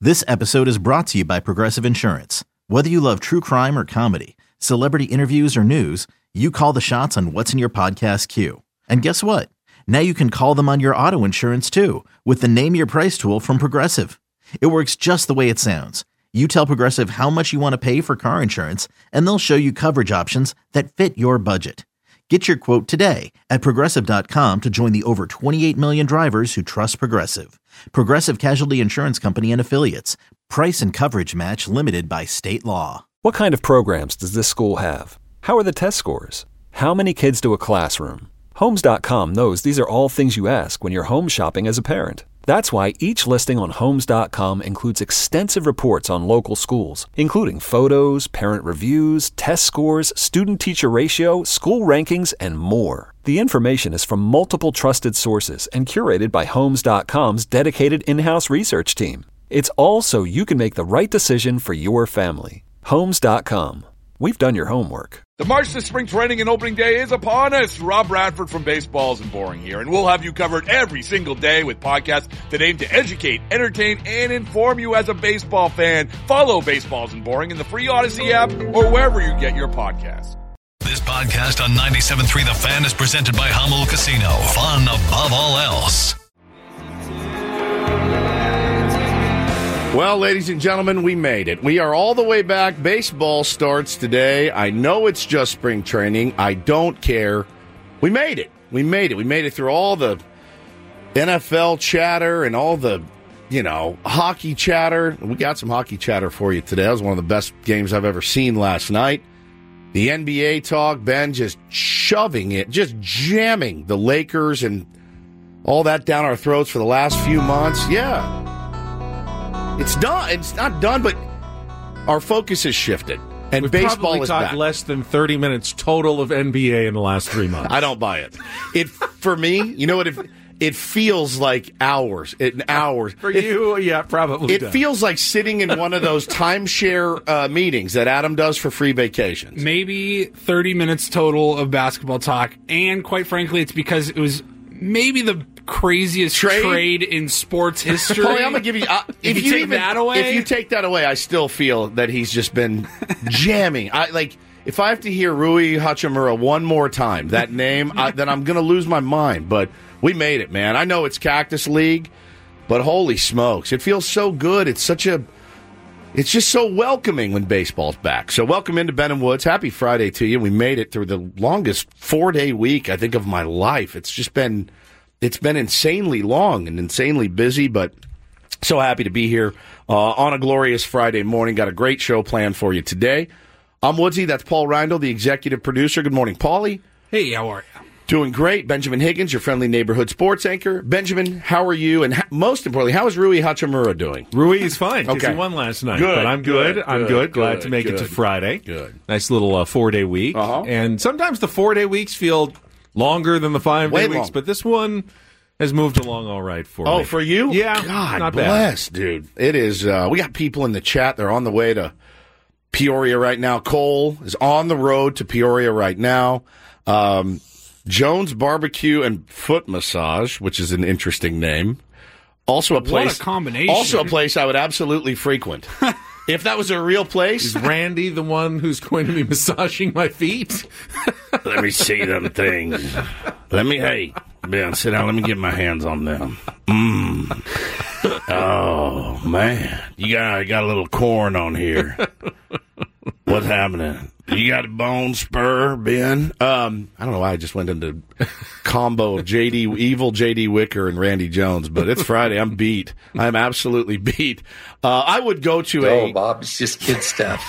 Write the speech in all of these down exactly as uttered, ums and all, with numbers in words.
This episode is brought to you by Progressive Insurance. Whether you love true crime or comedy, celebrity interviews or news, you call the shots on what's in your podcast queue. And guess what? Now you can call them on your auto insurance too with the Name Your Price tool from Progressive. It works just the way it sounds. You tell Progressive how much you want to pay for car insurance, and they'll show you coverage options that fit your budget. Get your quote today at Progressive dot com to join the over twenty-eight million drivers who trust Progressive. Progressive Casualty Insurance Company and Affiliates. Price and coverage match limited by state law. What kind of programs does this school have? How are the test scores? How many kids to a classroom? Homes dot com knows these are all things you ask when you're home shopping as a parent. That's why each listing on Homes dot com includes extensive reports on local schools, including photos, parent reviews, test scores, student-teacher ratio, school rankings, and more. The information is from multiple trusted sources and curated by Homes dot com's dedicated in-house research team. It's all so you can make the right decision for your family. Homes dot com. We've done your homework. The march to spring training and opening day is upon us. Rob Bradford from Baseballs and Boring here, and we'll have you covered every single day with podcasts that aim to educate, entertain, and inform you as a baseball fan. Follow Baseballs and Boring in the free Odyssey app or wherever you get your podcasts. This podcast on ninety-seven point three The Fan is presented by Hummel Casino. Fun above all else. Well, ladies and gentlemen, we made it. We are all the way back. Baseball starts today. I know it's just spring training. I don't care. We made it. We made it. We made it through all the N F L chatter and all the, you know, hockey chatter. We got some hockey chatter for you today. That was one of the best games I've ever seen last night. The N B A talk, Ben just shoving it, just jamming the Lakers and all that down our throats for the last few months. Yeah. It's done. It's not done, but our focus has shifted, and We've baseball is talked back. Less than thirty minutes total of N B A in the last three months. I don't buy it. It for me, you know what? It, it feels like hours. It hours For it, you, yeah, probably. It does. feels like sitting in one of those timeshare uh, meetings that Adam does for free vacations. Maybe thirty minutes total of basketball talk, and quite frankly, it's because it was maybe the craziest Trade? trade in sports history. Paulie, I'm gonna give you. Uh, if, If you you take even, that away? if you take that away, I still feel that he's just been jamming. I like. If I have to hear Rui Hachimura one more time, that name, I, then I'm gonna lose my mind. But we made it, man. I know it's Cactus League, but holy smokes, it feels so good. It's such a. It's just so welcoming when baseball's back. So welcome into Ben and Woods. Happy Friday to you. We made it through the longest four-day week, I think, of my life. It's just been. It's been insanely long and insanely busy, but so happy to be here uh, on a glorious Friday morning. Got a great show planned for you today. I'm Woodsy. That's Paul Reindl, the executive producer. Good morning, Paulie. Hey, how are you? Doing great. Benjamin Higgins, your friendly neighborhood sports anchor. Benjamin, how are you? And ha- most importantly, how is Rui Hachimura doing? Rui is fine because Okay. he won last night. Good, but I'm good. good, I'm good, good. Glad good, to make good. it to Friday. Good. Nice little uh, four-day week. Uh-huh. And sometimes the four-day weeks feel longer than the five-day Way weeks, long. but this one has moved along all right for Oh, me. for you? Yeah. God not bad. bless, dude. It is. Uh, we got people in the chat. They're on the way to Peoria right now. Cole is on the road to Peoria right now. Um, Jones Barbecue and Foot Massage, which is an interesting name. Also a place. What a combination. Also a place I would absolutely frequent. If that was a real place. Is Randy the one who's going to be massaging my feet? Let me see them things. Let me, hey, Ben, sit down. Let me get my hands on them. Mmm. Oh, man. You got, you got a little corn on here. What's happening? You got a bone spur, Ben? Um, I don't know why I just went into combo of J D, evil J D Wicker and Randy Jones, but it's Friday. I'm beat. I'm absolutely beat. Uh, I would go to Oh, a... Bob, it's just kid stuff.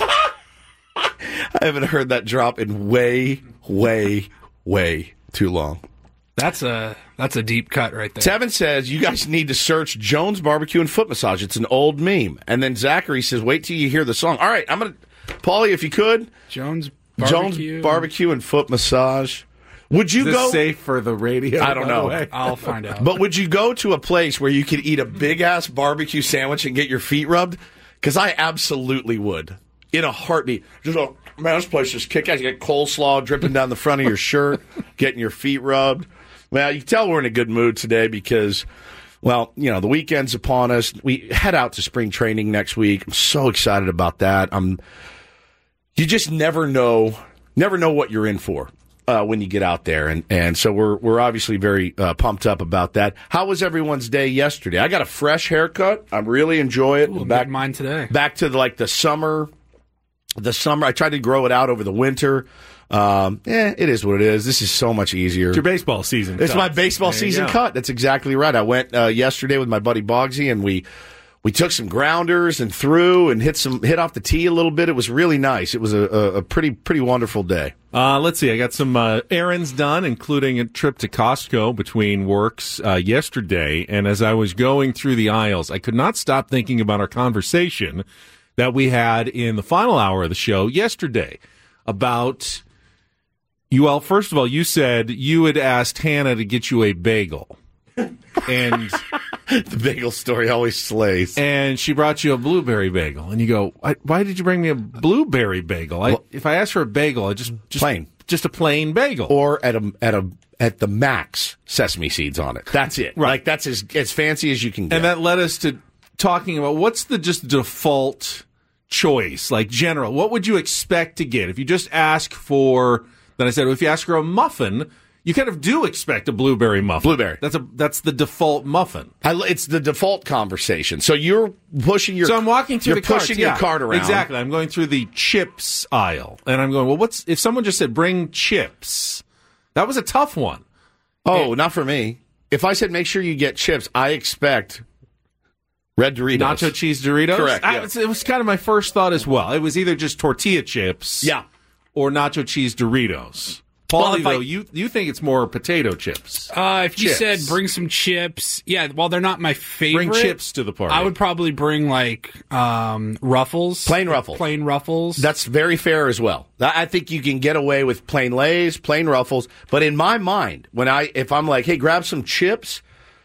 I haven't heard that drop in way, way, way too long. That's a that's a deep cut right there. Tevin says, you guys need to search Jones Barbecue and Foot Massage. It's an old meme. And then Zachary says, wait till you hear the song. All right, I'm going to... Paulie, if you could. Jones Barbecue. Jones Barbecue and Foot Massage. Would you Is this go... safe for the radio? I don't by the know. way? I'll find out. But would you go to a place where you could eat a big-ass barbecue sandwich and get your feet rubbed? Because I absolutely would. In a heartbeat. Just go, man, this place is kick-ass. You get coleslaw dripping down the front of your shirt, getting your feet rubbed. Well, you can tell we're in a good mood today because Well, you know, the weekend's upon us. We head out to spring training next week. I'm so excited about that. I'm. You just never know, never know what you're in for uh, when you get out there, and and so we're we're obviously very uh, pumped up about that. How was everyone's day yesterday? I got a fresh haircut. I really enjoy it. Ooh, back mine today. Back to the, like the summer, the summer. I tried to grow it out over the winter. Um, eh, it is what it is. This is so much easier. It's your baseball season. It's cut. my baseball There you season go. cut. That's exactly right. I went uh, yesterday with my buddy Boggsy, and we we took some grounders and threw and hit some hit off the tee a little bit. It was really nice. It was a, a, a pretty pretty wonderful day. Uh, let's see. I got some uh, errands done, including a trip to Costco between works uh, yesterday. And as I was going through the aisles, I could not stop thinking about our conversation that we had in the final hour of the show yesterday about you. Well, first of all, you said you had asked Hannah to get you a bagel, and The bagel story always slays. and she brought you a blueberry bagel, and you go, "Why- "Why did you bring me a blueberry bagel? I, Well- if I asked for a bagel, I just just Plain. just a plain bagel." Or at a at a at the max sesame seeds on it. That's it. Right. Like that's as as fancy as you can get. And that led us to talking about what's the just default choice, like general. What would you expect to get if you just ask for? Then I said, well, if you ask for a muffin, you kind of do expect a blueberry muffin. Blueberry. That's a that's the default muffin. I, it's the default conversation. So you're pushing your. So I'm walking through You're the carts, pushing your yeah, cart around. Exactly. I'm going through the chips aisle, and I'm going, well, what's if someone just said bring chips? That was a tough one. Oh, not for me. If I said make sure you get chips, I expect red Doritos. Nacho cheese Doritos. Correct, I- yeah. it was- it was kind of my first thought as well. It was either just tortilla chips, Yeah. or nacho cheese Doritos. Well, Paulie, if I- though, you you think it's more potato chips? Uh, if you Chips. said bring some chips, yeah, while they're not my favorite, Bring chips to the party. I would probably bring like um, Ruffles, Plain Ruffles. plain Ruffles. That's very fair as well. I I think you can get away with plain Lay's, plain Ruffles. But in my mind, when I if I'm like, hey, grab some chips,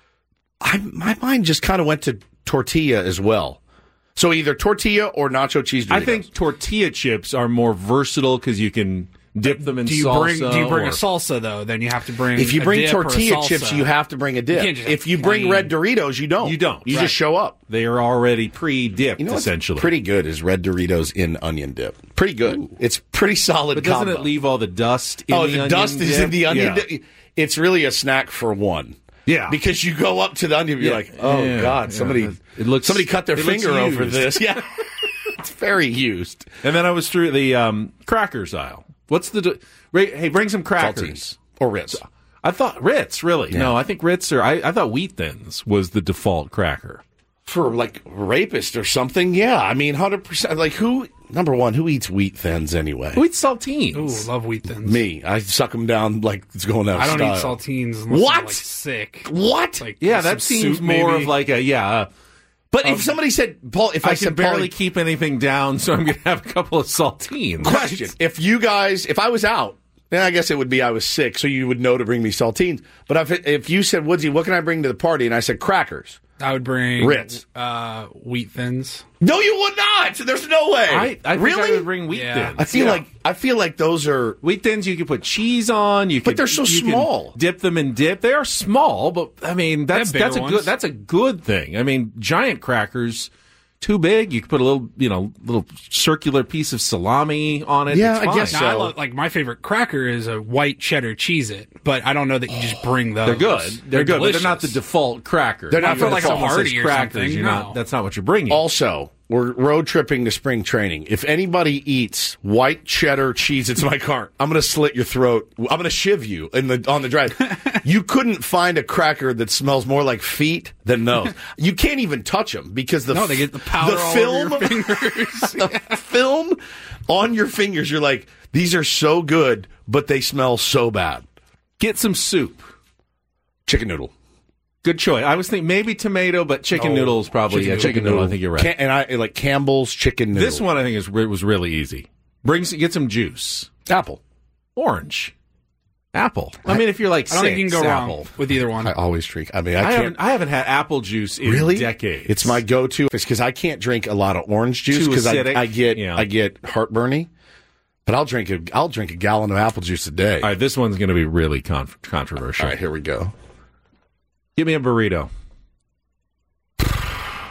I my mind just kind of went to tortilla as well. So either tortilla or nacho cheese Doritos. I think tortilla chips are more versatile because you can dip them in do you salsa. bring do you bring or- a salsa though? Then you have to bring. if you a bring dip or a tortilla salsa. chips, you have to bring a dip. can't just have If you bring plain- red Doritos, you don't. You don't, You right. just show up. They are already pre-dipped, You know what's essentially. pretty good is red Doritos in onion dip. Pretty good. It's pretty solid. but doesn't combo. it leave all the dust in Oh, the the, onion dust is dip? in the onion. Yeah. dip. It's really a snack for one. Yeah. because you go up to the onion, and you're Yeah. like, oh Yeah, god, yeah. somebody, It looks- somebody cut their it looks finger over used. this. Yeah, it's very used. And then I was through the um, crackers aisle. What's the... De- Ra- hey, bring some crackers. Saltines or Ritz. I thought Ritz, really. Yeah. No, I think Ritz or... I, I thought Wheat Thins was the default cracker. For like rapist or something, yeah. I mean, hundred percent. Like who? Number one, who eats wheat thins anyway? Who eats saltines? Ooh, love wheat thins. Me. I suck them down like it's going out of I don't style. eat saltines unless What? I'm like sick. What? Like Yeah, some that seems soup, more maybe. of like a... Yeah, uh, But if somebody said, Paul, if I, I, said can barely Paulie, keep anything down, so I'm going to have a couple of saltines. question, if you guys, if I was out, then I guess it would be I was sick, so you would know to bring me saltines. But if if you said, Woodsy, what can I bring to the party? And I said crackers. I would bring Ritz. uh, wheat thins. No, you would not. There's no way. I, I think really? I would bring Wheat Yeah. Thins. I feel Yeah. like I feel like those are. Wheat Thins, you could put cheese on. You But could, they're so you can small. Dip them in dip. They are small, but I mean that's have bigger that's a ones. good that's a good thing. I mean, giant crackers, too big. You could put a little you know little circular piece of salami on it. Yeah, It's I fine. guess Now, so. I love, like my favorite cracker is a white cheddar Cheez-It, but I don't know that you just bring those. They're good. They're, good, but they're not the delicious. default cracker. They're not If for like a someone says Hardy or crackers. something, You're no. not. That's not what you're bringing. Also, we're road tripping to spring training. If anybody eats white cheddar cheese, it's my cart. I'm going to slit your throat. I'm going to shiv you in the on the drive. You couldn't find a cracker that smells more like feet than those. You can't even touch them because the No, they get the powder the all film, over your fingers. the film on your fingers. You're like, these are so good, but they smell so bad. Get some soup. Chicken noodle. Good choice. I was thinking maybe tomato, but chicken No. noodles probably. yeah, chicken noodle. I think you're right. Can, and I like Campbell's chicken noodle. This one I think is was really easy. Bring some- get some juice. apple. Orange, apple. I, mean, if you're like I don't six, think you can go apple. wrong with either one. I always drink. I mean, I, I, can't. haven't. I haven't had apple juice in Really? decades. It's my go-to. It's because I can't drink a lot of orange juice Too because I, acidic? I get Yeah. I get heartburny. But I'll drink a I'll drink a gallon of apple juice a day. All right, this one's going to be really con- controversial. All right, here we go. Give me a burrito.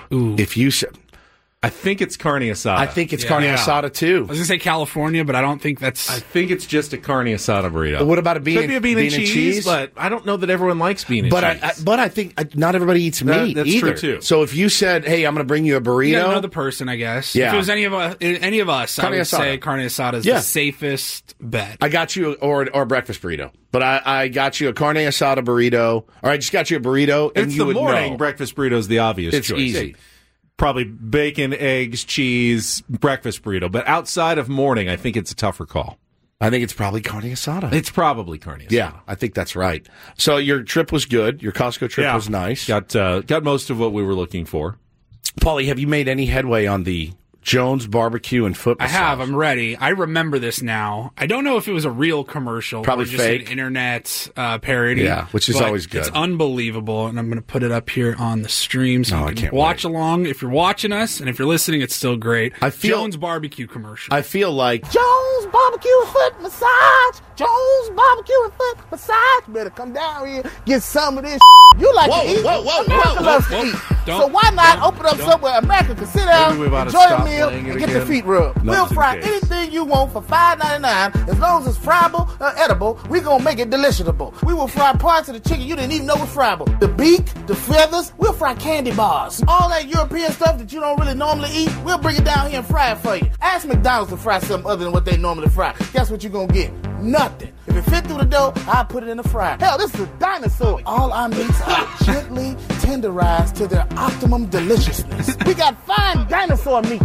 Ooh. If you said... I think it's carne asada. I think it's Yeah. carne Yeah. asada, too. I was going to say California, but I don't think that's... I think it's just a carne asada burrito. What about a bean Could and- be a bean, bean and, and cheese, cheese? but I don't know that everyone likes bean and But I, cheese. I, but I think uh, not everybody eats That- meat that's either. true, too. So if you said, hey, I'm going to bring you a burrito... You got another person, I guess. Yeah. If it was any of us, any of us, Carne I would asada. say carne asada is Yeah. the safest bet. I got you, or or a breakfast burrito. But I, I got you a carne asada burrito, or I just got you a burrito, and it's you the would morning know. breakfast burrito is the obvious It's choice. easy. Yeah. Probably bacon, eggs, cheese, breakfast burrito. But outside of morning, I think it's a tougher call. I think it's probably carne asada. It's probably carne asada. Yeah, I think that's right. So your trip was good. Your Costco trip Yeah. was nice. Got uh, got most of what we were looking for. Paulie, have you made any headway on the Jones Barbecue and Foot I Massage? have. I'm ready. I remember this now. I don't know if it was a real commercial Probably or just fake. an internet uh, parody. Yeah, which is but always good. It's unbelievable, and I'm going to put it up here on the stream so No, you I can can't watch wait. along. If you're watching us, and if you're listening, it's still great. I feel- Jones Barbecue commercial. I feel like Jones Barbecue and Foot Massage. Jones Barbecue and Foot Massage. You better come down here, get some of this. You like Whoa, to eat. whoa, whoa, America whoa, loves whoa, to whoa. eat. Don't- So why not don't- open up don't. somewhere America can sit down, Maybe we ought to enjoy stop a meal, playing it and get their again. feet rubbed. No, We'll just in fry case. anything you want for five ninety-nine. As long as it's friable or edible, we gonna make it deliciousable. We will fry parts of the chicken you didn't even know was friable. The beak, the feathers, we'll fry candy bars. All that European stuff that you don't really normally eat, we'll bring it down here and fry it for you. Ask McDonald's to fry something other than what they normally fry. Guess what you're gonna get? Nothing. If it fit through the dough, I'll put it in the fryer. Hell, this is a dinosaur. All our meats are gently tenderized to their optimum deliciousness. We got fine dinosaur meats.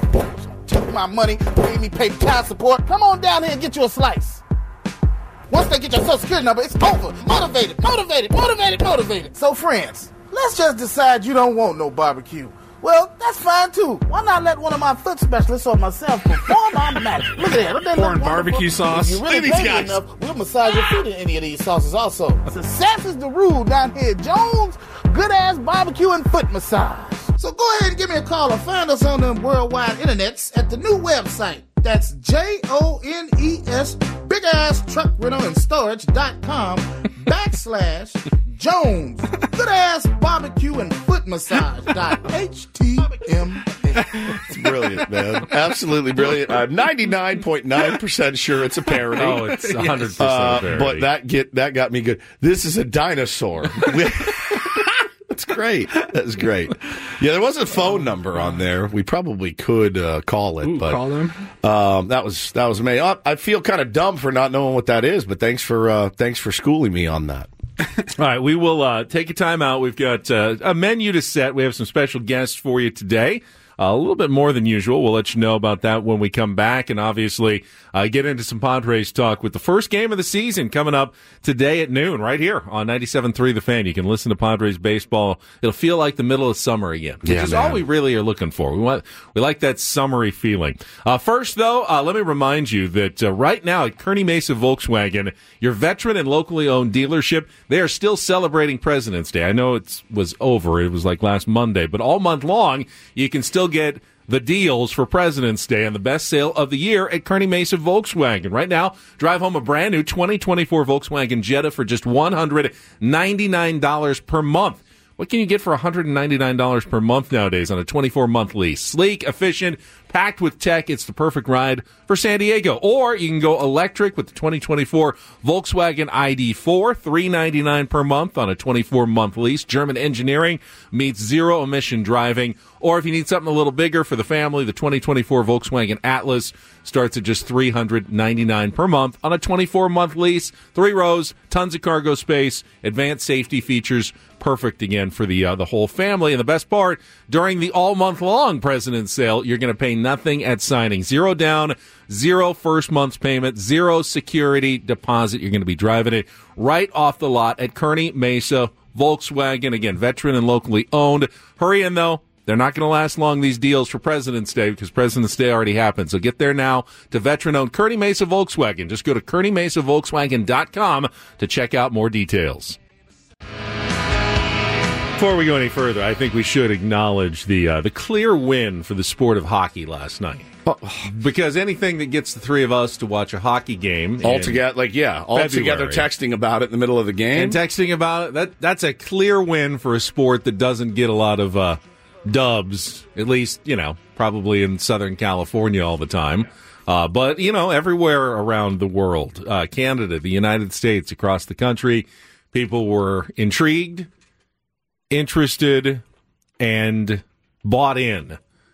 Took my money, made me pay child support. Come on down here and get you a slice. Once they get your social security number, it's over. Motivated, motivated, motivated, motivated. So friends, let's just decide you don't want no barbecue. Well, that's fine too. Why not let one of my foot specialists or myself perform our magic? Look at that. Don't that look Pouring wonderful? barbecue sauce. If you really Look at these pay guys. enough, we'll massage your feet in any of these sauces also. Success is the rule down here at Jones Good Ass Barbecue and Foot Massage. So go ahead and give me a call or find us on the worldwide internets at the new website. That's J O N E S Big Ass Truck Rental and Storage dot com backslash Jones Good Ass Barbecue and Foot Massage dot H T M L. it's brilliant, man. Absolutely brilliant. I'm ninety-nine point nine percent sure it's a parody. Oh, it's one hundred percent Uh, parody. but that get that got me good. This is a dinosaur. That's great. That's great. Yeah, there was a phone number on there. We probably could uh, call it, Ooh, but call them. um, that was that was amazing. I, I feel kind of dumb for not knowing what that is, but thanks for uh, thanks for schooling me on that. All right, we will uh, take a time out. We've got uh, a menu to set. We have some special guests for you today. Uh, a little bit more than usual. We'll let you know about that when we come back, and obviously uh, get into some Padres talk with the first game of the season coming up today at noon right here on ninety-seven point three The Fan. You can listen to Padres baseball. It'll feel like the middle of summer again, which Yeah, is man. all we really are looking for. We want we like that summery feeling. Uh, first, though, uh, let me remind you that uh, right now at Kearney Mesa Volkswagen, your veteran and locally owned dealership, they are still celebrating President's Day. I know it was over. It was like last Monday, but all month long, you can still get the deals for President's Day and the best sale of the year at Kearney Mesa Volkswagen. Right now, drive home a brand new twenty twenty-four Volkswagen Jetta for just one hundred ninety-nine dollars per month. What can you get for one hundred ninety-nine dollars per month nowadays on a twenty-four month lease? Sleek, efficient, packed with tech. It's the perfect ride for San Diego. Or you can go electric with the twenty twenty-four Volkswagen I D four, three hundred ninety-nine dollars per month on a twenty-four month lease. German engineering meets zero emission driving. Or if you need something a little bigger for the family, the twenty twenty-four Volkswagen Atlas starts at just three hundred ninety-nine dollars per month on a twenty-four month lease. Three rows, tons of cargo space, advanced safety features, perfect again for the uh, the whole family. And the best part, during the all month long President's Sale, you're going to pay nothing at signing. Zero down, zero first month's payment, zero security deposit. You're going to be driving it right off the lot at Kearney Mesa Volkswagen. Again, veteran and locally owned. Hurry in though. They're not going to last long, these deals for President's Day, because President's Day already happened. So get there now to veteran-owned Kearney Mesa Volkswagen. Just go to kearney mesa volkswagen dot com to check out more details. Before we go any further, I think we should acknowledge the uh, the clear win for the sport of hockey last night. Because anything that gets the three of us to watch a hockey game All in together, like yeah, all together February. texting about it in the middle of the game. and texting about it, that that's a clear win for a sport that doesn't get a lot of uh, dubs, at least, you know, probably in Southern California all the time. Uh, but, you know, everywhere around the world, uh, Canada, the United States, across the country, people were intrigued, interested, and bought in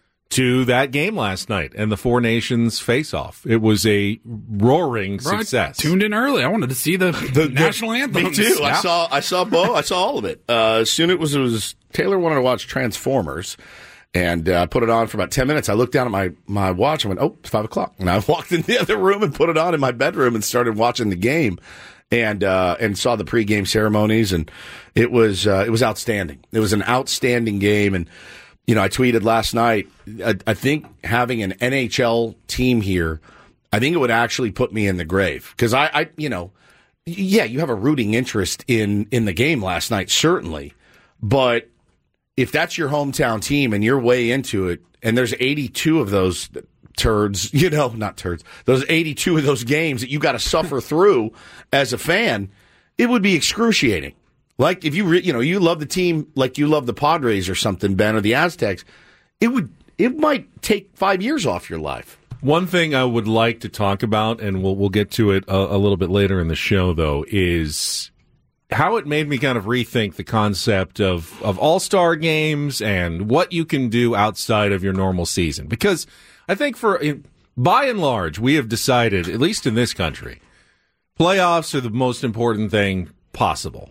to that game last night and the Four Nations face-off. It was a roaring Bro, success. I tuned in early. I wanted to see the, the national anthem. Me too. Yeah. I saw I saw Bo. I saw all of it. Uh, as soon as it was, it was Taylor wanted to watch Transformers, and I uh, put it on for about ten minutes. I looked down at my, my watch and went, oh, it's five o'clock. And I walked in the other room and put it on in my bedroom and started watching the game. And uh, and saw the pregame ceremonies, and it was uh, it was outstanding. It was an outstanding game, and you know I tweeted last night. I, I think having an N H L team here, I think it would actually put me in the grave because I, I you know, yeah, you have a rooting interest in in the game last night, certainly, but if that's your hometown team and you're way into it, and there's eighty-two of those turds, you know, not turds, those eighty-two of those games that you got to suffer through as a fan, it would be excruciating. Like if you, re- you know, you love the team like you love the Padres or something, Ben, or the Aztecs, it would, it might take five years off your life. One thing I would like to talk about, and we'll we'll get to it a, a little bit later in the show, though, is how it made me kind of rethink the concept of, of all-star games and what you can do outside of your normal season. Because I think for, by and large, we have decided, at least in this country, playoffs are the most important thing possible.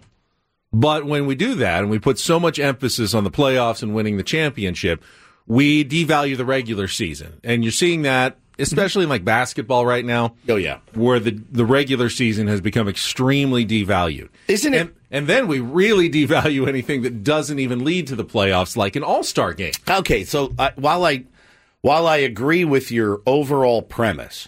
But when we do that, and we put so much emphasis on the playoffs and winning the championship, we devalue the regular season. And you're seeing that, especially in like basketball right now. Oh, yeah. Where the, the regular season has become extremely devalued. Isn't it? And, and then we really devalue anything that doesn't even lead to the playoffs, like an all-star game. Okay, so uh, while I... While I agree with your overall premise,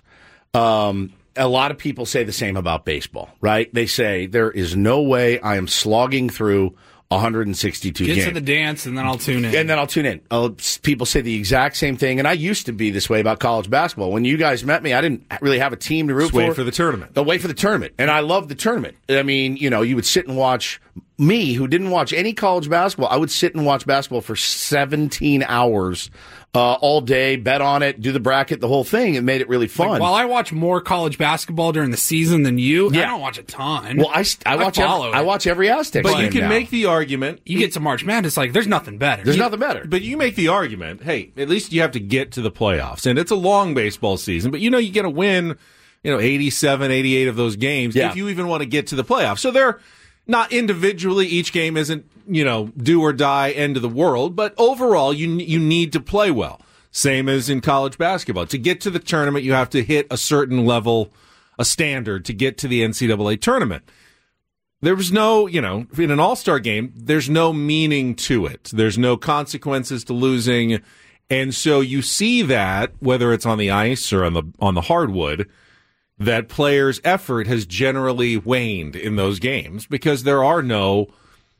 um, a lot of people say the same about baseball, right? They say there is no way I am slogging through one hundred sixty-two Get games. to the dance, and then I'll tune in. And then I'll tune in. Uh, people say the exact same thing, and I used to be this way about college basketball. When you guys met me, I didn't really have a team to root Just for. wait for the tournament. I'll wait for the tournament, and I love the tournament. I mean, you know, you would sit and watch me, who didn't watch any college basketball. I would sit and watch basketball for seventeen hours uh, all day, bet on it, do the bracket, the whole thing. It made it really fun. Like, while I watch more college basketball during the season than you, Yeah. I don't watch a ton. Well, I, I watch I every, follow I it. watch every Aztec But game you can now. make the argument. You get to March Madness, like, there's nothing better. There's You- nothing better. But you make the argument, hey, at least you have to get to the playoffs. And it's a long baseball season, but you know you get to win, you know, eighty-seven, eighty-eight of those games Yeah. if you even want to get to the playoffs. So they're not individually, each game isn't, you know, do or die, end of the world, but overall you you need to play well. Same as in college basketball. To get to the tournament, you have to hit a certain level, a standard to get to the N C double A tournament. There was no, you know, in an all-star game, there's no meaning to it. There's no consequences to losing. And so you see that, whether it's on the ice or on the on the hardwood, that players' effort has generally waned in those games because there are no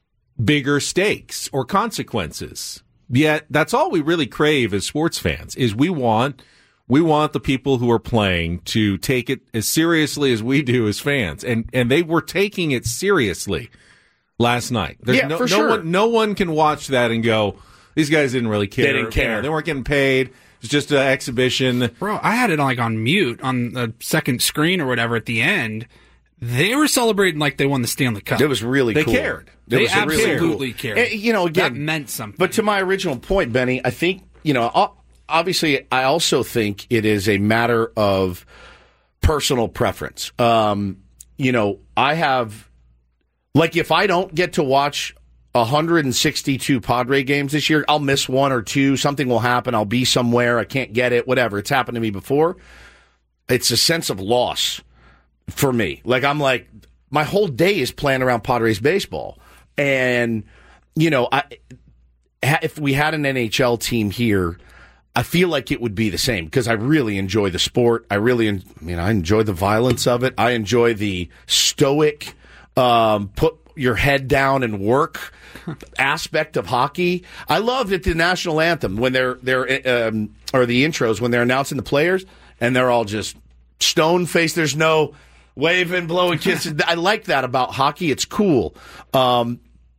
bigger stakes or consequences. Yet that's all we really crave as sports fans is we want we want the people who are playing to take it as seriously as we do as fans. And and they were taking it seriously last night. There's Yeah, no, for no sure. one no one can watch that and go, these guys didn't really care. They didn't care. You know, they weren't getting paid. It's just an exhibition. Bro, I had it like on mute on the second screen or whatever at the end. They were celebrating like they won the Stanley Cup. It was really They cool. cared. It They was really absolutely cool. cared. Eh, You know, again, That meant something. But to my original point, Benny, I think, you know, o- obviously, I also think it is a matter of personal preference. Um, you know, I have, like, if I don't get to watch one hundred sixty-two Padre games this year, I'll miss one or two. Something will happen. I'll be somewhere. I can't get it, whatever. It's happened to me before. It's a sense of loss for me. Like, I'm like, my whole day is planned around Padres baseball. And, you know, I, if we had an N H L team here, I feel like it would be the same because I really enjoy the sport. I really, I mean, I enjoy the violence of it. I enjoy the stoic, um, put your head down and work aspect of hockey. I love it, the national anthem when they're they're um, or the intros when they're announcing the players and they're all just stone faced. There's no waving, blowing kisses. I like that about hockey. It's cool. Um,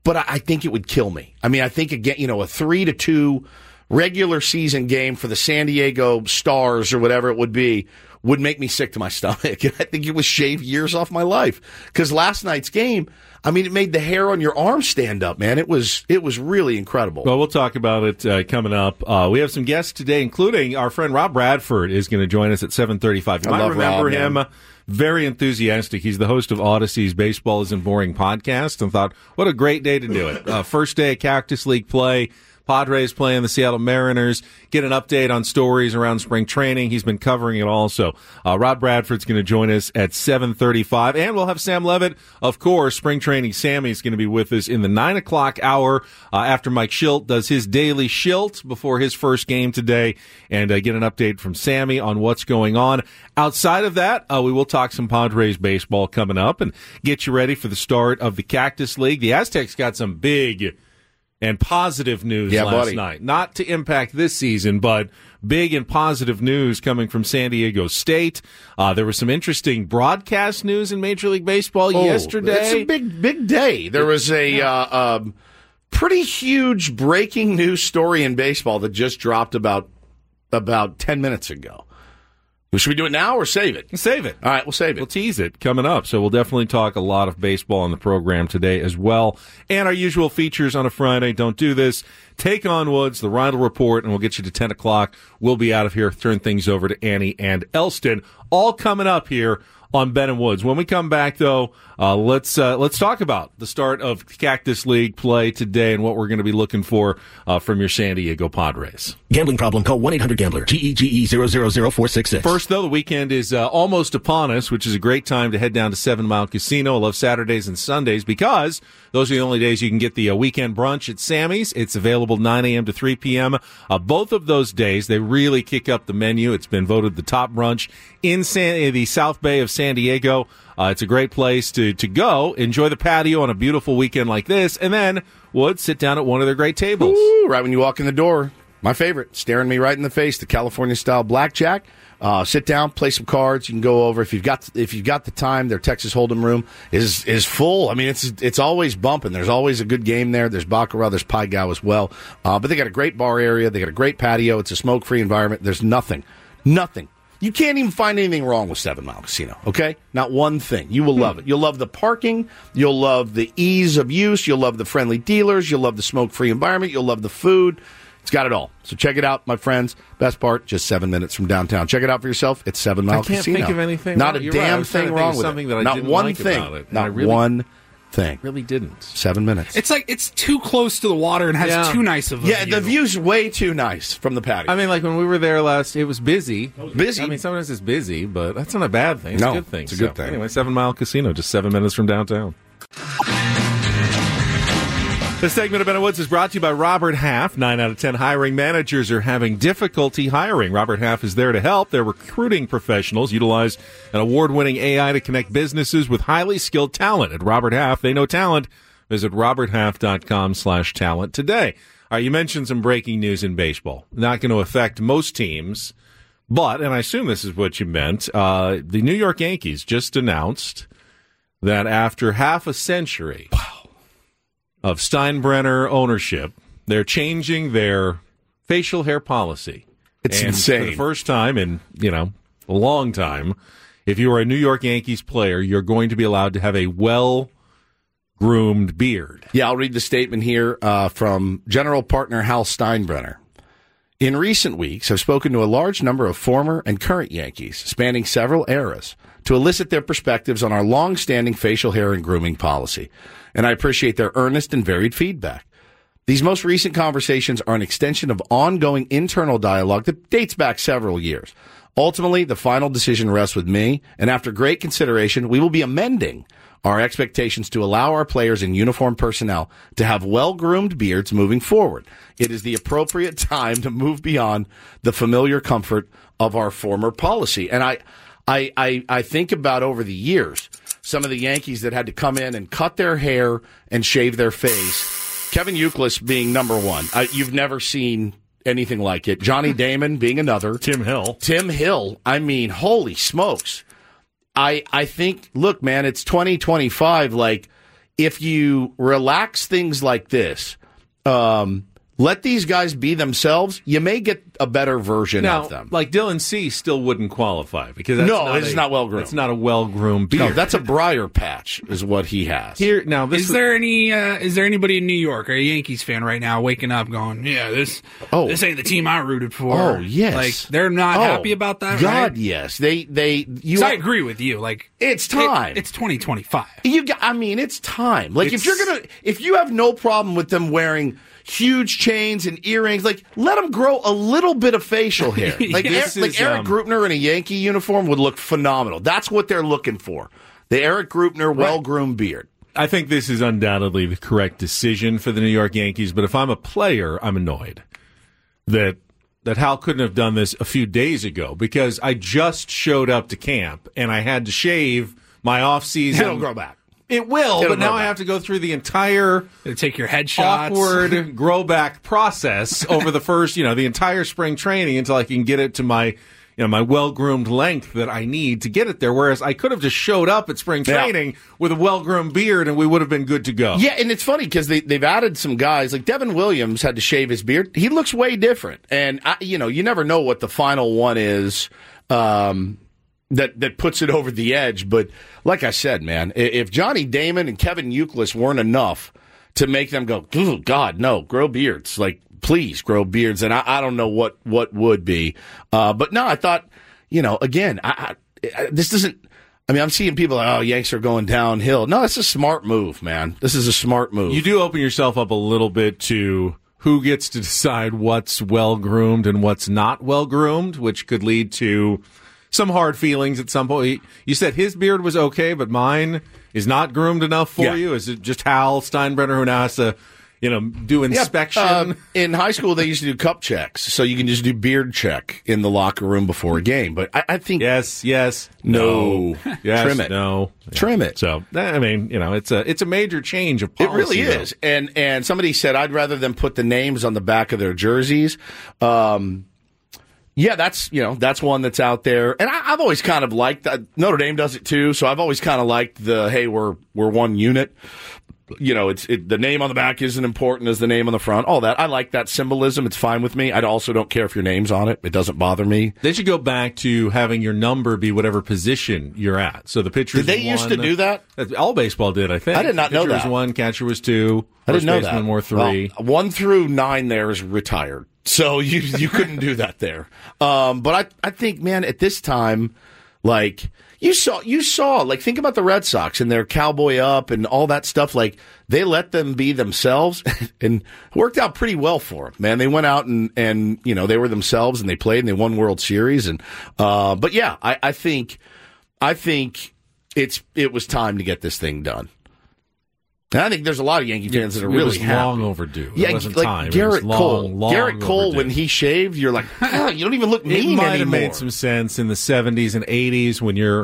but I, I think it would kill me. I mean, I think again, you know, a three to two regular season game for the San Diego Stars or whatever it would be would make me sick to my stomach. I think it would shave years off my life. Because last night's game, I mean, it made the hair on your arm stand up, man. It was it was really incredible. Well, we'll talk about it uh, coming up. Uh, we have some guests today, including our friend Rob Bradford is going to join us at seven thirty-five. You I might love remember Rob, him. Man. Very enthusiastic. He's the host of Odyssey's Baseball Isn't Boring podcast, and thought, what a great day to do it. Uh, first day of Cactus League play. Padres playing the Seattle Mariners, get an update on stories around spring training. He's been covering it all. So uh, Rob Bradford's going to join us at seven thirty-five. And we'll have Sam Levitt, of course. Spring training Sammy's going to be with us in the nine o'clock hour uh, after Mike Schilt does his daily Schilt before his first game today, and uh, get an update from Sammy on what's going on. Outside of that, uh, we will talk some Padres baseball coming up and get you ready for the start of the Cactus League. The Aztecs got some big and positive news yeah, last buddy. night. Not to impact this season, but big and positive news coming from San Diego State. Uh, there was some interesting broadcast news in Major League Baseball oh, yesterday. It's a big, big day. There was a uh, um, pretty huge breaking news story in baseball that just dropped about about ten minutes ago. Should we do it now or save it? Save it. All right, we'll save it. We'll tease it coming up. So we'll definitely talk a lot of baseball on the program today as well. And our usual features on a Friday. Don't do this. Take on Woods, the Rindle Report, and we'll get you to ten o'clock. We'll be out of here. Turn things over to Annie and Elston. All coming up here on Ben and Woods. When we come back, though, uh, let's uh, let's talk about the start of Cactus League play today and what we're going to be looking for uh, from your San Diego Padres. Gambling problem? Call one eight hundred gambler. G E G E zero zero zero four six six. First, though, the weekend is uh, almost upon us, which is a great time to head down to Seven Mile Casino. I love Saturdays and Sundays because those are the only days you can get the uh, weekend brunch at Sammy's. It's available nine a.m. to three p.m. Uh, both of those days, they really kick up the menu. It's been voted the top brunch in San- the South Bay of San Diego. Uh, it's a great place to, to go, enjoy the patio on a beautiful weekend like this, and then, Wood, sit down at one of their great tables. Ooh, right when you walk in the door. My favorite, staring me right in the face, the California-style blackjack. Uh, sit down, play some cards. You can go over if you've got if you've got the time. Their Texas Hold'em room is is full. I mean, it's it's always bumping. There's always a good game there. There's baccarat, there's pai gow as well. Uh, but they got a great bar area. They got a great patio. It's a smoke-free environment. There's nothing, nothing. You can't even find anything wrong with Seven Mile Casino, okay? Not one thing. You will love it. You'll love the parking. You'll love the ease of use. You'll love the friendly dealers. You'll love the smoke-free environment. You'll love the food. It's got it all. So check it out, my friends. Best part, just seven minutes from downtown. Check it out for yourself. It's Seven Mile Casino. I can't Casino. think of anything. Not wrong. a You're damn right. thing wrong with something it. That I Not didn't one like thing. About it. Not I really, one thing. Really didn't. Seven minutes. It's like it's too close to the water and has Yeah. too nice of a yeah, view. the view's way too nice from the patio. I mean, like when we were there last, it was busy. Busy? I mean, sometimes it's busy, but that's not a bad thing. It's No, a good thing. it's a good So, thing. Anyway, Seven Mile Casino, just seven minutes from downtown. This segment of Ben and Woods is brought to you by Robert Half. Nine out of ten hiring managers are having difficulty hiring. Robert Half is there to help. Their recruiting professionals utilize an award-winning A I to connect businesses with highly skilled talent. At Robert Half, they know talent. Visit roberthalf.com slash talent today. All right, you mentioned some breaking news in baseball. Not going to affect most teams, but, and I assume this is what you meant, uh, the New York Yankees just announced that after half a century of Steinbrenner ownership, they're changing their facial hair policy. It's and insane. For the first time in, you know, a long time, if you are a New York Yankees player, you're going to be allowed to have a well-groomed beard. Yeah, I'll read the statement here uh, from General Partner Hal Steinbrenner. In recent weeks, I've spoken to a large number of former and current Yankees, spanning several eras, to elicit their perspectives on our long-standing facial hair and grooming policy, and I appreciate their earnest and varied feedback. These most recent conversations are an extension of ongoing internal dialogue that dates back several years. Ultimately, the final decision rests with me, and after great consideration, we will be amending our expectations to allow our players and uniform personnel to have well-groomed beards moving forward. It is the appropriate time to move beyond the familiar comfort of our former policy. And I, I, I, I think about over the years, some of the Yankees that had to come in and cut their hair and shave their face. Kevin Youkilis being number one. I, you've never seen anything like it. Johnny Damon being another. Tim Hill. Tim Hill. I mean, holy smokes. I I think, look, man, it's twenty twenty-five. Like, if you relax things like this, um, let these guys be themselves, you may get a better version now, of them. Like Dylan C still wouldn't qualify because that's no, not it's a, not well groomed. It's not a well groomed beard. No, that's a briar patch, is what he has. Here now, this is there any? Uh, is there anybody in New York or a Yankees fan right now waking up going, "Yeah, this, oh. this ain't the team I rooted for." Oh yes, like they're not oh, happy about that. God, right? yes, they they. You. I agree with you. Like it's time. It, it's twenty twenty-five. You, I mean, it's time. Like it's, if you're gonna, if you have no problem with them wearing huge chains and earrings, like let them grow a little bit of facial hair. Like, This Eric, is, like Eric um, Grubner in a Yankee uniform would look phenomenal. That's what they're looking for. The Eric Grubner well-groomed beard. I think this is undoubtedly the correct decision for the New York Yankees, but if I'm a player, I'm annoyed that that Hal couldn't have done this a few days ago because I just showed up to camp and I had to shave my off-season. It'll grow back. It will, It'll but now grow I back. have to go through the entire They take your headshots. awkward grow back process over the first, you know, the entire spring training until I can get it to my, you know, my well-groomed length that I need to get it there. Whereas I could have just showed up at spring training yeah. with a well-groomed beard and we would have been good to go. Yeah, and it's funny because they, they've added some guys. Like Devin Williams had to shave his beard. He looks way different. And, I, you know, you never know what the final one is. Um That that puts it over the edge. But like I said, man, if Johnny Damon and Kevin Youkilis weren't enough to make them go, oh, God, no, grow beards. Like, please grow beards. And I, I don't know what, what would be. Uh, but no, I thought, you know, again, I, I, this doesn't, I mean, I'm seeing people like, oh, Yanks are going downhill. No, it's a smart move, man. This is a smart move. You do open yourself up a little bit to who gets to decide what's well-groomed and what's not well-groomed, which could lead to some hard feelings at some point. You said his beard was okay, but mine is not groomed enough for yeah. you? Is it just Hal Steinbrenner who now has to, you know, do inspection? Yeah, uh, in high school, they used to do cup checks, so you can just do beard check in the locker room before a game. But I, I think yes, yes, no, no. yes, trim it, no, trim it. So I mean, you know, it's a it's a major change of policy. It really though. is. And and somebody said I'd rather them put the names on the back of their jerseys. Um, Yeah, that's you know that's one that's out there, and I, I've always kind of liked that. Notre Dame does it too, so I've always kind of liked the hey, we're we're one unit. You know, it's it, the name on the back isn't important as the name on the front. All that I like that symbolism. It's fine with me. I also don't care if your name's on it. It doesn't bother me. They should go back to having your number be whatever position you're at. So the pitcher did they one, used to do that? All baseball did, I think. I did not know pitcher that. was one, catcher was two. I didn't know baseman that. Were three. Well, one through nine there is retired. So you you couldn't do that there. Um, but I I think, man, at this time, like you saw you saw like think about the Red Sox and their cowboy up and all that stuff. Like they let them be themselves and it worked out pretty well for them. Man, they went out and and you know they were themselves and they played and they won World Series and uh, but yeah, I, I think I think it's it was time to get this thing done. And I think there's a lot of Yankee fans that are it really was happy. long overdue. It Yeah, wasn't like time. Garrett it was long, Cole. long Garrett Cole, overdue. when he shaved, you're like, ah, you don't even look mean it might anymore. have made some sense in the seventies and eighties when you're,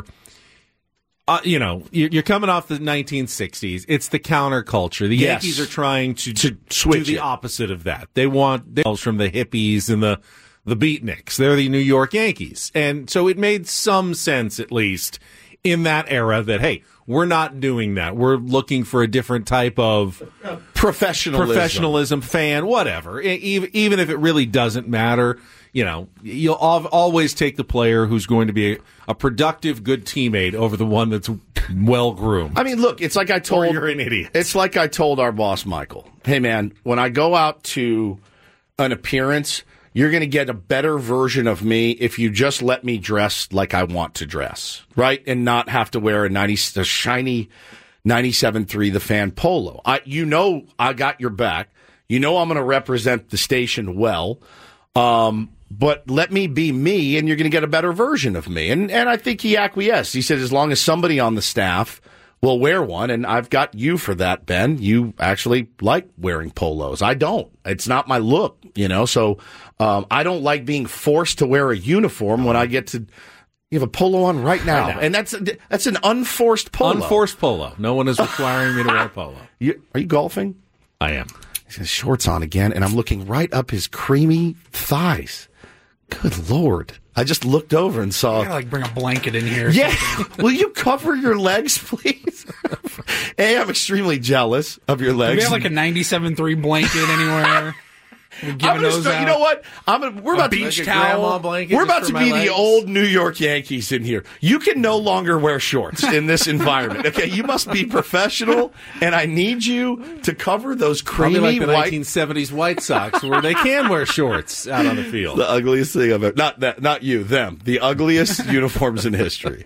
uh, you know, you're, you're coming off the nineteen sixties. It's the counterculture. The Yes. Yankees are trying to, To do switch the it. opposite of that. They want themselves from the hippies and the the beatniks. They're the New York Yankees, and so it made some sense, at least in that era, that hey, we're not doing that. We're looking for a different type of Professionalism. professionalism, fan, whatever. E- Even even if it really doesn't matter, you know, you'll al- always take the player who's going to be a, a productive, good teammate over the one that's well groomed. I mean, look, it's like I told you're an idiot. It's like I told our boss Michael, "Hey man, when I go out to an appearance, you're going to get a better version of me if you just let me dress like I want to dress, right? And not have to wear a ninety a shiny ninety-seven three The Fan polo. I you know I got your back. You know I'm going to represent the station well. Um But let me be me, and you're going to get a better version of me." And and I think he acquiesced. He said, as long as somebody on the staff will wear one, and I've got you for that, Ben. You actually like wearing polos. I don't. It's not my look, you know. So um, I don't like being forced to wear a uniform when I get to. You have a polo on right now, Right now. and that's that's an unforced polo. Unforced polo. No one is requiring me to wear a polo. You, are you golfing? I am. He's got his shorts on again, and I'm looking right up his creamy thighs. Good Lord. I just looked over and saw. I gotta like bring a blanket in here. Yeah. Will you cover your legs, please? A, I'm extremely jealous of your Do legs. we have like a ninety-seven three blanket anywhere? We're I'm giving gonna those start, out. you know what? I'm gonna, we're A about beach to towel. grandma blanket We're just about for to my be legs. the old New York Yankees in here. You can no longer wear shorts in this environment. Okay, you must be professional, and I need you to cover those creamy Probably like the white. nineteen seventies White Sox, where they can wear shorts out on the field. The ugliest thing I've ever. Not that. Not you. Them. The ugliest uniforms in history.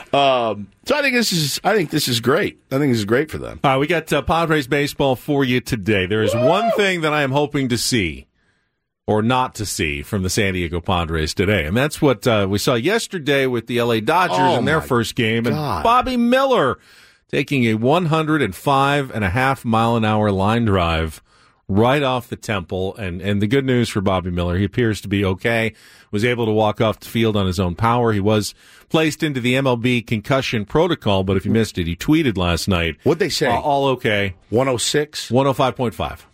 Um, so I think this is. I think this is great. I think this is great for them. All right, we got uh, Padres baseball for you today. There is one thing that I am hoping to see, or not to see, from the San Diego Padres today. And that's what uh, we saw yesterday with the L A Dodgers Oh, in their my first game. And God. Bobby Miller taking a one hundred five and a half mile an hour line drive right off the temple. And, and the good news for Bobby Miller, he appears to be okay, was able to walk off the field on his own power. He was placed into the M L B concussion protocol, but if you missed it, he tweeted last night. What'd they say? Uh, all okay. one oh six one oh five point five.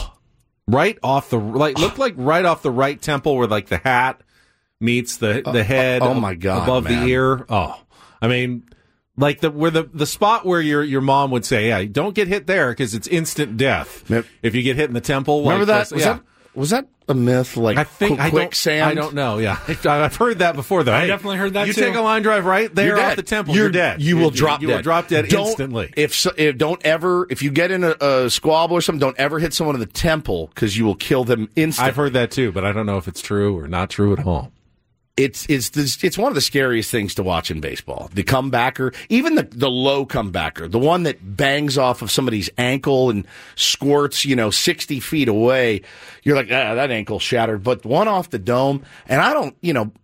Right off the like looked like right off the right temple where like the hat meets the the head. oh my God, above man. the ear. Oh, I mean, like the where the the spot where your your mom would say, "Yeah, don't get hit there because it's instant death." Yep. If you get hit in the temple, Remember like that? this- Was yeah. that was that a myth? Like I think I don't, quicksand? I don't know. Yeah, I've heard that before. Though I Hey, definitely heard that You too. take a line drive right there You're off dead. the temple, you're, dead. You will drop you dead. will drop dead Don't- instantly. If, so, if don't ever if you get in a, a squabble or something, don't ever hit someone in the temple because you will kill them instantly. I've heard that too, but I don't know if it's true or not true at all. It's it's this- it's one of the scariest things to watch in baseball. The comebacker, even the the low comebacker, the one that bangs off of somebody's ankle and squirts, you know, sixty feet away. You're like, ah, that ankle shattered. But one off the dome, and I don't, you know,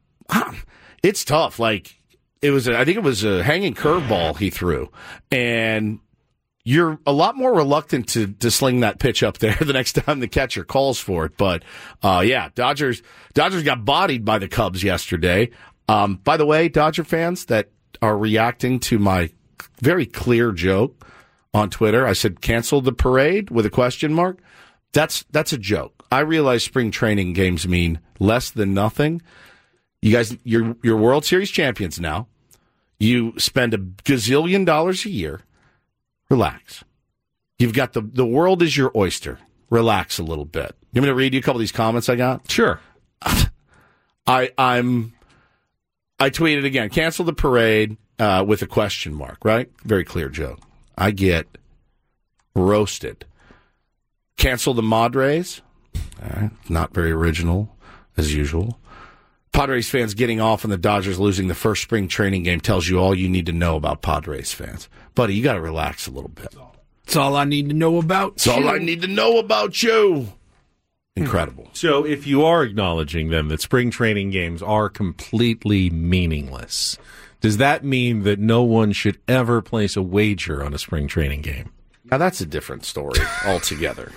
it's tough. Like it was, a, I think it was a hanging curveball he threw, and you're a lot more reluctant to, to sling that pitch up there the next time the catcher calls for it. But, uh, yeah, Dodgers, Dodgers got bodied by the Cubs yesterday. Um, by the way, Dodger fans that are reacting to my very clear joke on Twitter, I said, cancel the parade with a question mark. That's, that's a joke. I realize spring training games mean less than nothing. You guys, you're, you're World Series champions now. You spend a gazillion dollars a year. Relax. You've got the, the world is your oyster. Relax a little bit. You want me to read you a couple of these comments I got? Sure. I, I'm, I tweeted again, cancel the parade uh, with a question mark, right? Very clear joke. I get roasted. Cancel the Madres. All right. Not very original, as usual. Padres fans getting off on the Dodgers losing the first spring training game tells you all you need to know about Padres fans. Buddy, you got to relax a little bit. That's all I need to know about That's all I need to know about you. Incredible. So if you are acknowledging then that spring training games are completely meaningless, does that mean that no one should ever place a wager on a spring training game? Now, that's a different story altogether.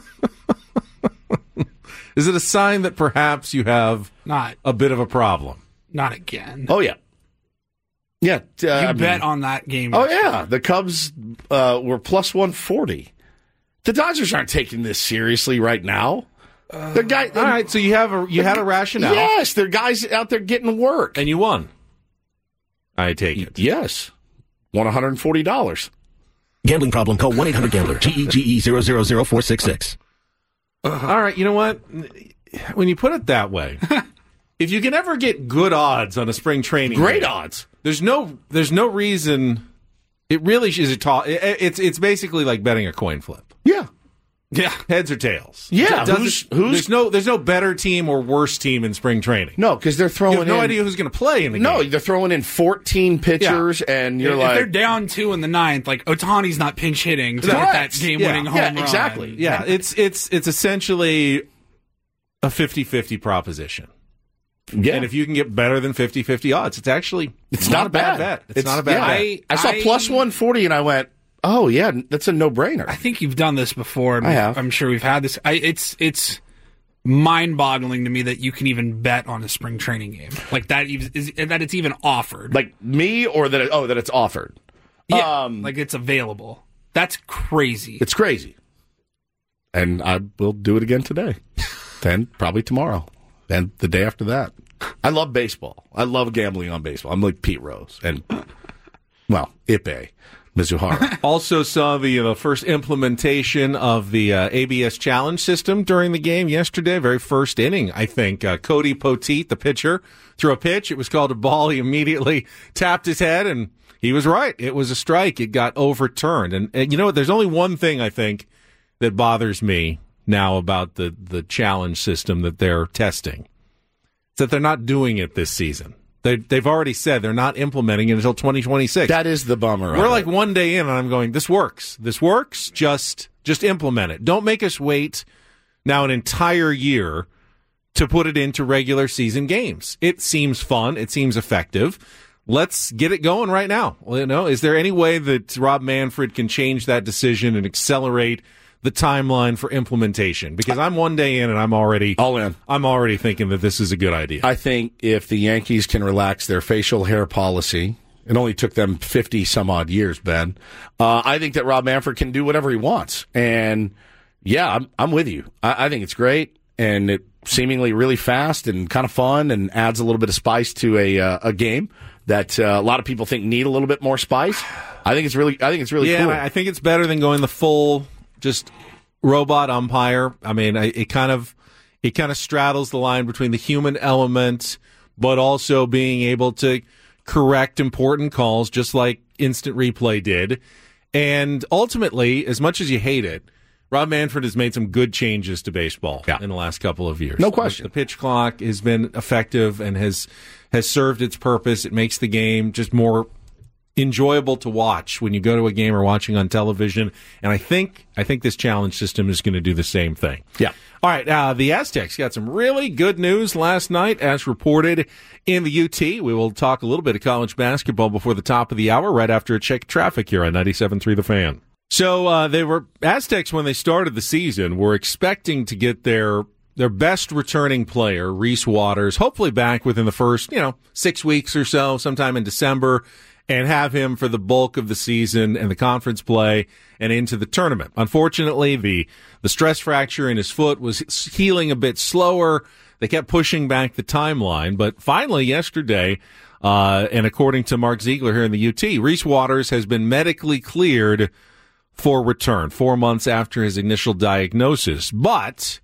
Is it a sign that perhaps you have Not, a bit of a problem? not again. Oh, yeah. Yeah. Uh, you I bet mean- on that game. Oh, yeah. The Cubs uh, were plus one forty. The Dodgers aren't taking this seriously right now. Uh, the guy, All right, so you have a you had a rationale, Yes, there are guys out there getting work. and you won. I take it. Yes. Won one hundred forty dollars. Gambling problem? Call one eight hundred gambler. G E G E zero zero zero four six six. All right, you know what? When you put it that way, if you can ever get good odds on a spring training, Great game, odds. There's no there's no reason. It really is a toss. It's it's basically like betting a coin flip. Yeah. Yeah, heads or tails. Yeah, It doesn't- who's- who's- there's no there's no better team or worse team in spring training. No, because they're throwing You have no in, idea who's going to play in the No, game. they're throwing in fourteen pitchers, and you're if like, they're down two in the ninth, like Otani's not pinch hitting to get Correct. that game-winning Yeah. home Yeah, run. exactly. Yeah, it's it's it's essentially a fifty-fifty proposition. yeah. And if you can get better than fifty-fifty odds, it's actually It's not, not a bad bad. bet. It's, It's- not a bad yeah. bet. I, I saw plus one forty, and I went, oh, yeah, that's a no-brainer. I think you've done this before. and I have. I'm sure we've had this. I, it's it's mind-boggling to me that you can even bet on a spring training game like that. Is, is, that it's even offered. Like me, or that, it, oh, that it's offered. yeah, um, like it's available. That's crazy. It's crazy. And I will do it again today. Then probably tomorrow. And the day after that. I love baseball. I love gambling on baseball. I'm like Pete Rose. And, well, Ipe. Mizuhara. Also saw the uh, first implementation of the uh, A B S challenge system during the game yesterday. Very first inning, I think. Uh, Cody Poteet, the pitcher, threw a pitch. It was called a ball. He immediately tapped his head, and he was right. It was a strike. It got overturned. And, and you know what? There's only one thing, I think, that bothers me now about the, the challenge system that they're testing. It's that they're not doing it this season. They, they've already said they're not implementing it until twenty twenty-six. That is the bummer. We're like one day in, and I'm going, this works. This works. Just just implement it. Don't make us wait now an entire year to put it into regular season games. It seems fun. It seems effective. Let's get it going right now. Well, you know, is there any way that Rob Manfred can change that decision and accelerate the timeline for implementation? Because I'm one day in and I'm already all in. I'm already thinking that this is a good idea. I think if the Yankees can relax their facial hair policy, it only took them fifty some odd years, Ben. Uh, I think that Rob Manfred can do whatever he wants. And yeah, I'm, I'm with you. I, I think it's great, and it seemingly really fast and kind of fun, and adds a little bit of spice to a uh, a game that uh, a lot of people think need a little bit more spice. I think it's really I think it's really yeah, cool. I think it's better than going the full just robot umpire. I mean, I, it kind of it kind of straddles the line between the human element, but also being able to correct important calls, just like instant replay did. And ultimately, as much as you hate it, Rob Manfred has made some good changes to baseball yeah. in the last couple of years. No question. The pitch clock has been effective and has has served its purpose. It makes the game just more enjoyable to watch when you go to a game or watching on television. And I think I think this challenge system is going to do the same thing. Yeah. All right. Uh, the Aztecs got some really good news last night, as reported in the U T. We will talk a little bit of college basketball before the top of the hour, right after a check of traffic here on ninety-seven point three The Fan. So uh, they were Aztecs when they started the season were expecting to get their their best returning player, Reese Waters, hopefully back within the first you know six weeks or so, sometime in December, and have him for the bulk of the season and the conference play and into the tournament. Unfortunately, the the stress fracture in his foot was healing a bit slower. They kept pushing back the timeline, but finally yesterday, uh, and according to Mark Ziegler here in the U T, Reese Waters has been medically cleared for return four months after his initial diagnosis. But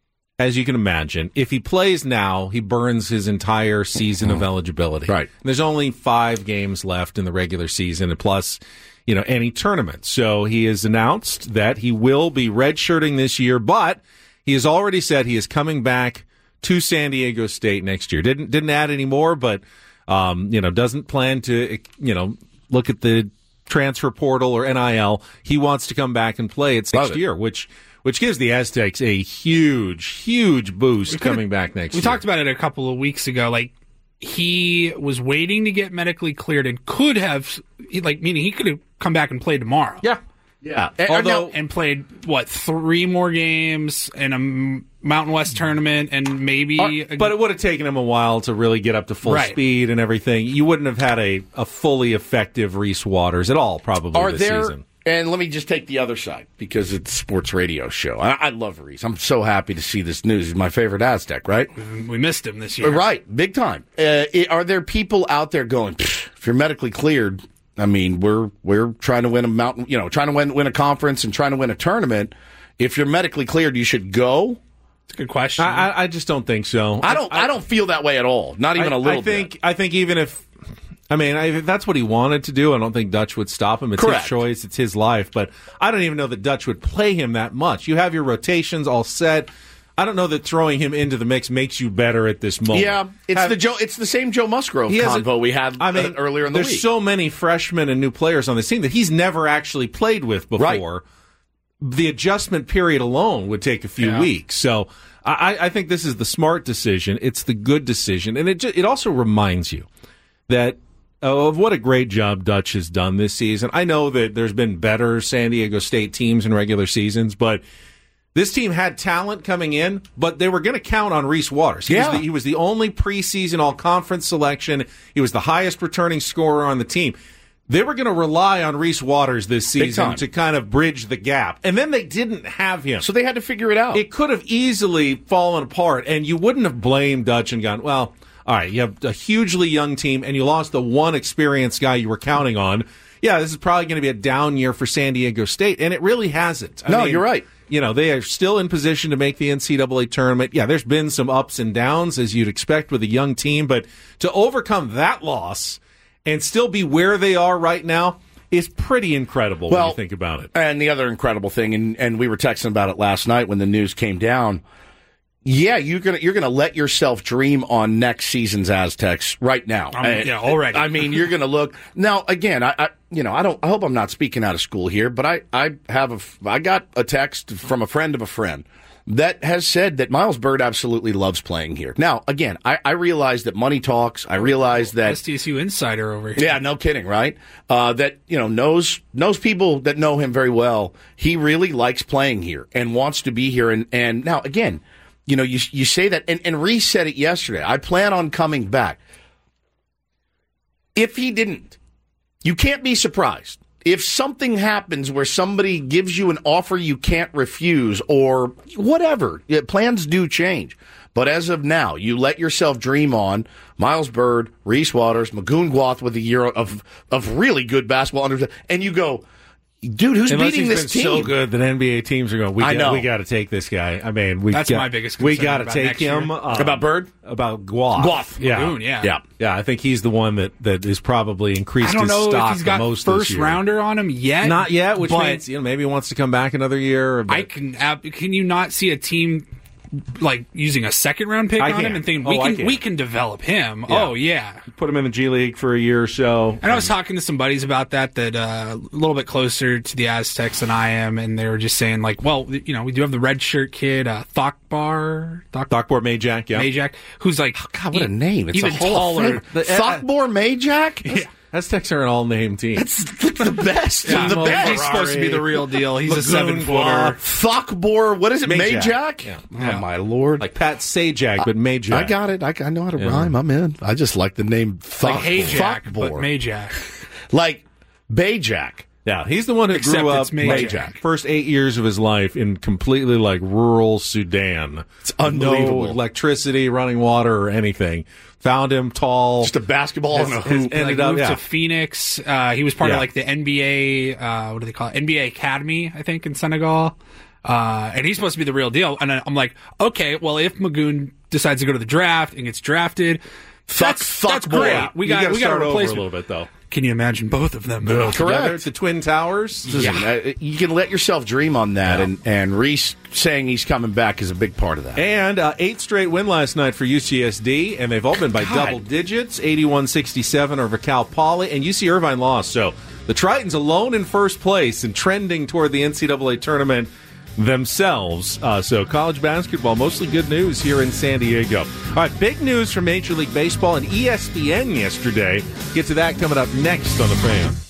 as you can imagine, if he plays now, he burns his entire season of eligibility. Right. And there's only five games left in the regular season, and plus, you know, any tournament. So he has announced that he will be redshirting this year, but he has already said he is coming back to San Diego State next year. Didn't didn't add any more, but um, you know, doesn't plan to you know look at the transfer portal or N I L. He wants to come back and play it next year, which which gives the Aztecs a huge, huge boost coming back next we year. We talked about it a couple of weeks ago. Like, he was waiting to get medically cleared and could have, like, meaning he could have come back and played tomorrow. Yeah. Yeah. Although, and played, what, three more games in a Mountain West tournament and maybe... Uh, but it would have taken him a while to really get up to full right. speed and everything. You wouldn't have had a, a fully effective Reese Waters at all, probably, Are this there, season. And let me just take the other side, because it's a sports radio show. I, I love Reese. I'm so happy to see this news. He's my favorite Aztec, right? We missed him this year. Right, big time. Uh, it, are there people out there going, if you're medically cleared... I mean, we're we're trying to win a mountain, you know, trying to win win a conference and trying to win a tournament. If you're medically cleared, you should go. It's a good question. I, I just don't think so. I don't. I, I don't feel that way at all. Not even I, a little I think, bit. I think even if, I mean, I, if that's what he wanted to do, I don't think Dutch would stop him. It's Correct. his choice. It's his life. But I don't even know that Dutch would play him that much. You have your rotations all set. I don't know that throwing him into the mix makes you better at this moment. Yeah, it's have, the Joe. It's the same Joe Musgrove convo a, we had I mean, uh, earlier in the there's week. There's so many freshmen and new players on this team that he's never actually played with before. Right. The adjustment period alone would take a few yeah. weeks. So I, I think this is the smart decision. It's the good decision, and it just, it also reminds you that of what a great job Dutch has done this season. I know that there's been better San Diego State teams in regular seasons, but this team had talent coming in, but they were going to count on Reese Waters. He, yeah. was the, he was the only preseason all-conference selection. He was the highest returning scorer on the team. They were going to rely on Reese Waters this season to kind of bridge the gap. And then they didn't have him. So they had to figure it out. It could have easily fallen apart, and you wouldn't have blamed Dutch and gone, well, all right, you have a hugely young team, and you lost the one experienced guy you were counting on. Yeah, this is probably going to be a down year for San Diego State, and it really hasn't. I no, mean, you're right. You know, they are still in position to make the N C double A tournament. Yeah, there's been some ups and downs, as you'd expect with a young team, but to overcome that loss and still be where they are right now is pretty incredible well, when you think about it. And the other incredible thing, and, and we were texting about it last night when the news came down, yeah, you're gonna you're gonna let yourself dream on next season's Aztecs right now. Um, yeah, already. I mean, you're gonna look now. Again, I, I you know I don't. I hope I'm not speaking out of school here, but I I have a I got a text from a friend of a friend that has said that Miles Byrd absolutely loves playing here. Now, again, I, I realize that money talks. I realize that S T S U insider over here. Yeah, no kidding, right? Uh, that you know knows knows people that know him very well. He really likes playing here and wants to be here. And and now again. You know, you you say that, and, and Reese said it yesterday. I plan on coming back. If he didn't, you can't be surprised. If something happens where somebody gives you an offer you can't refuse or whatever, plans do change. But as of now, you let yourself dream on Miles Byrd, Reese Waters, Magoon Gwath with a year of, of really good basketball under, and you go, dude, who's Unless beating he's this been team? so good that N B A teams are going, we I got, know. we got to take this guy. I mean, we That's got, my biggest we concern got to about take next him. year. Um, About Bird? About Gwath. Gwath. Yeah. Magoon, yeah. Yeah. Yeah, I think he's the one that, that is probably increased I don't his know stock if he's got the most first this year. rounder on him yet. Not yet, which but means you know, maybe he wants to come back another year. But I can. ab- Can you not see a team like using a second round pick I on can. him and thinking Oh, we I can, can. we can develop him? Yeah. Oh yeah. put him in the G League for a year or so. And I was talking to some buddies about that that uh, a little bit closer to the Aztecs than I am, and they were just saying like, well, you know, we do have the red shirt kid, uh, Thokbar, Thok- Thokbor Majak, yeah. Majak, who's like, God, what a name. It's even a Hall taller. of Fame. Thokbor Majak? Yeah. Aztecs are an all-name team. That's like the best Yeah, of the well, best. he's supposed to be the real deal. He's a Lagoon seven Gwath. footer. Thokbor, what is it, Majak. Majak? Yeah. Oh, my Lord. Like Pat Sajak, but Majak. I got it. I, I know how to Yeah. rhyme. I'm in. I just like the name Thok- Like Hayjack, but Thokbor. Majak. Like Bayjack. Yeah, he's the one who Except grew up it's Majak. like, first eight years of his life in completely like rural Sudan. It's unbelievable. No electricity, running water, or anything. Found him tall. Just a basketball and a His- his- hoop. ended like up moved yeah. to Phoenix. Uh, he was part Yeah. of like the N B A. Uh, what do they call it? N B A Academy, I think, in Senegal. Uh, and he's supposed to be the real deal. And I'm like, okay, well, if Magoon decides to go to the draft and gets drafted, that's, fuck that's boy. great. We You got gotta we got start a over a replacement. little bit though. Can you imagine both of them? though? Correct. Together, the Twin Towers. Listen, uh, you can let yourself dream on that, and, and Reese saying he's coming back is a big part of that. And uh, eight straight win last night for U C S D, and they've all been by God. double digits, eighty-one sixty-seven over Cal Poly, and U C Irvine lost. So the Tritons alone in first place and trending toward the N C double A tournament themselves. Uh, so college basketball, mostly good news here in San Diego. All right, big news from Major League Baseball and E S P N yesterday. Get to that coming up next on The Fan.